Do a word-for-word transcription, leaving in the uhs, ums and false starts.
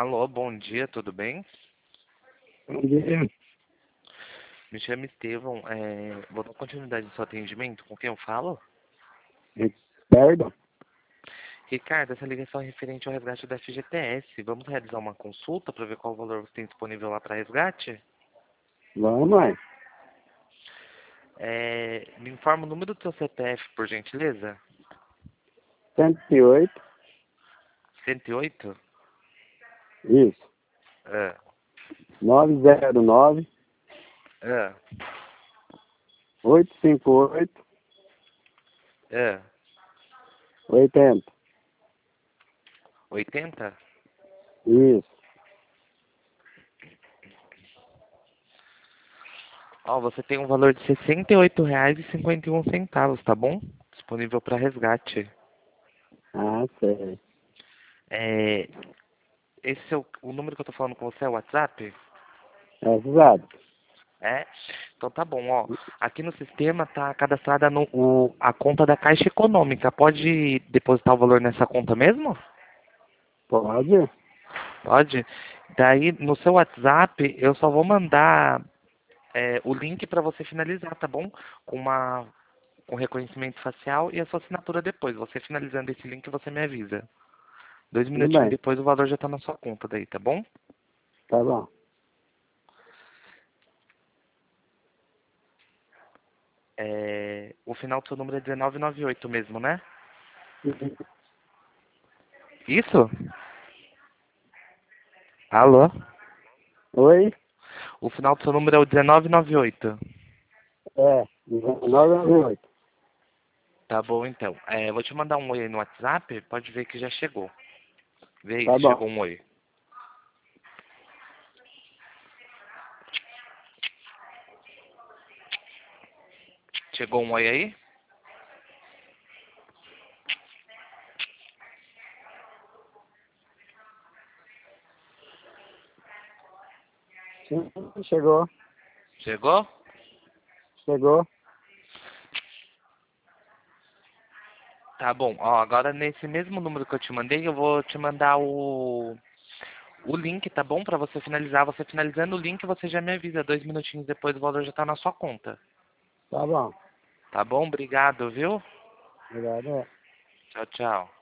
Alô, bom dia, tudo bem? Bom dia. Me chamo Estevão, é, vou dar continuidade no seu atendimento, com quem eu falo? Ricardo? Ricardo, essa ligação é referente ao resgate da F G T S. Vamos realizar uma consulta para ver qual valor você tem disponível lá para resgate? Vamos, mãe. É, me informa o número do seu C P F, por gentileza? cento e oito. cento e oito? Isso. Ah, nove zero nove, ah, oito cinco oito, ah. oitenta. oitenta? Isso. Ó, você tem um valor de sessenta e oito reais e cinquenta e um centavos, tá bom? Disponível para resgate. Ah, sei. É, esse é o, o número que eu tô falando com você é o WhatsApp? É exato. É? Então tá bom, ó. Aqui no sistema tá cadastrada no, o, a conta da Caixa Econômica. Pode depositar o valor nessa conta mesmo? Pode? Pode. Daí no seu WhatsApp eu só vou mandar é, o link para você finalizar, tá bom? Com uma com reconhecimento facial e a sua assinatura depois. Você finalizando esse link você me avisa. Dois Tudo minutinhos bem. depois o valor já tá na sua conta daí, tá bom? Tá bom. É, o final do seu número é dezenove noventa e oito mesmo, né? Isso? Alô? Oi? O final do seu número é o dezenove noventa e oito. É. nove nove oito. Tá bom, então. É, vou te mandar um oi aí no WhatsApp. Pode ver que já chegou. Vê aí Tá se bom. chegou um oi. Chegou um oi aí? Sim, chegou. Chegou? Chegou. Tá bom. Ó, agora nesse mesmo número que eu te mandei, eu vou te mandar o, o link, tá bom? Pra você finalizar. Você finalizando o link, você já me avisa. Dois minutinhos depois o valor já tá na sua conta. Tá bom. Tá bom? Obrigado, viu? Obrigado. Tchau, tchau.